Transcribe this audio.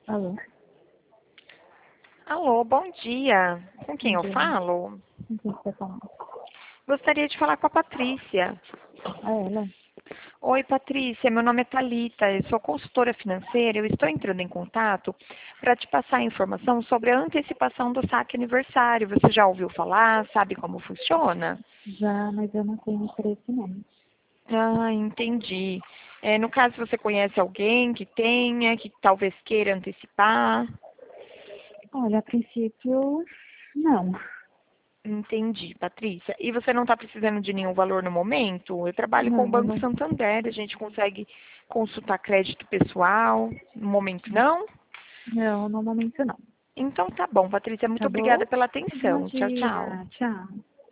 Alô, Alô, bom dia. Com quem bom eu dia. falo? Com quem você tá falando? Gostaria de falar com a Patrícia. Ah, ela? Oi, Patrícia, meu nome é Thalita, eu sou consultora financeira. Eu estou entrando em contato para te passar informação sobre a antecipação do saque aniversário. Você já ouviu falar? Sabe como funciona? Já, mas eu não tenho interesse não. Ah, entendi. No caso, você conhece alguém que tenha, que talvez queira antecipar? Olha, a princípio, não. Entendi, Patrícia. E você não está precisando de nenhum valor no momento? Eu trabalho com Não, o não, Banco não. Santander, a gente consegue consultar crédito pessoal. No momento, não? Não, no momento não. Então tá bom, Patrícia. Muito Tá bom? obrigada pela Bom atenção. Tchau, tchau. dia. Tchau.